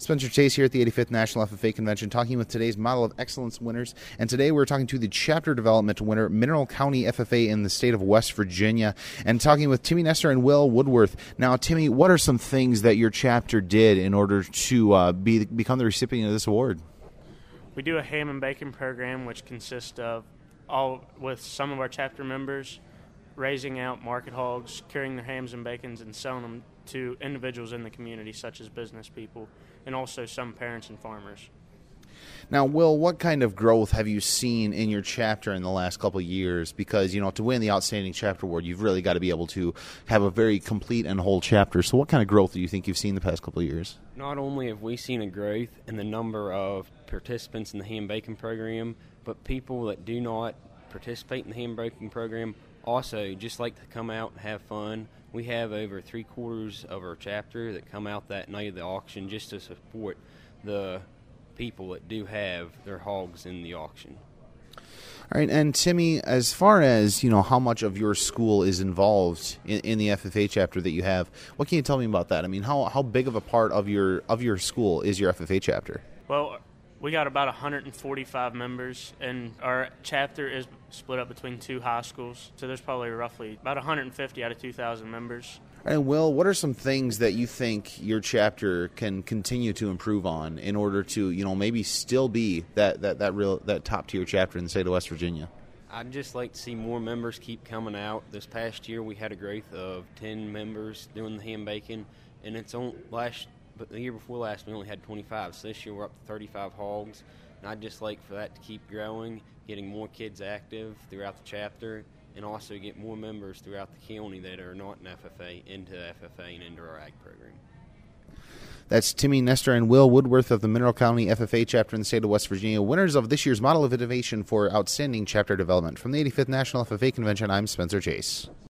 Spencer Chase here at the 85th National FFA Convention, talking with today's Model of Excellence winners. And today we're talking to the Chapter Development winner, Mineral County FFA in the state of West Virginia, and talking with Timmy Nestor and Will Woodworth. Now, Timmy, what are some things that your chapter did in order to become the recipient of this award? We do a ham and bacon program, which consists of with some of our chapter members raising out market hogs, curing their hams and bacons, and selling them to individuals in the community, such as business people, and also some parents and farmers. Now, Will, what kind of growth have you seen in your chapter in the last couple of years? Because, to win the Outstanding Chapter Award, you've really got to be able to have a very complete and whole chapter. So what kind of growth do you think you've seen the past couple of years? Not only have we seen a growth in the number of participants in the ham bacon program, but people that do not participate in the ham bacon program also just like to come out and have fun. We have over 3/4 of our chapter that come out that night of the auction just to support the people that do have their hogs in the auction. All right, and Timmy, as far as how much of your school is involved in the FFA chapter that you have, what can you tell me about that? I mean, how big of a part of your school is your FFA chapter? Well, we got about 145 members, and our chapter is split up between 2 high schools, so there's probably roughly about 150 out of 2,000 members. And Will, what are some things that you think your chapter can continue to improve on in order to, maybe still be that top tier chapter in the state of West Virginia? I'd just like to see more members keep coming out. This past year we had a growth of 10 members doing the ham bacon, and but the year before last, we only had 25. So this year we're up to 35 hogs. And I'd just like for that to keep growing, getting more kids active throughout the chapter, and also get more members throughout the county that are not in FFA into FFA and into our ag program. That's Timmy Nestor and Will Woodworth of the Mineral County FFA chapter in the state of West Virginia, winners of this year's Model of Innovation for Outstanding Chapter Development. From the 85th National FFA Convention, I'm Spencer Chase.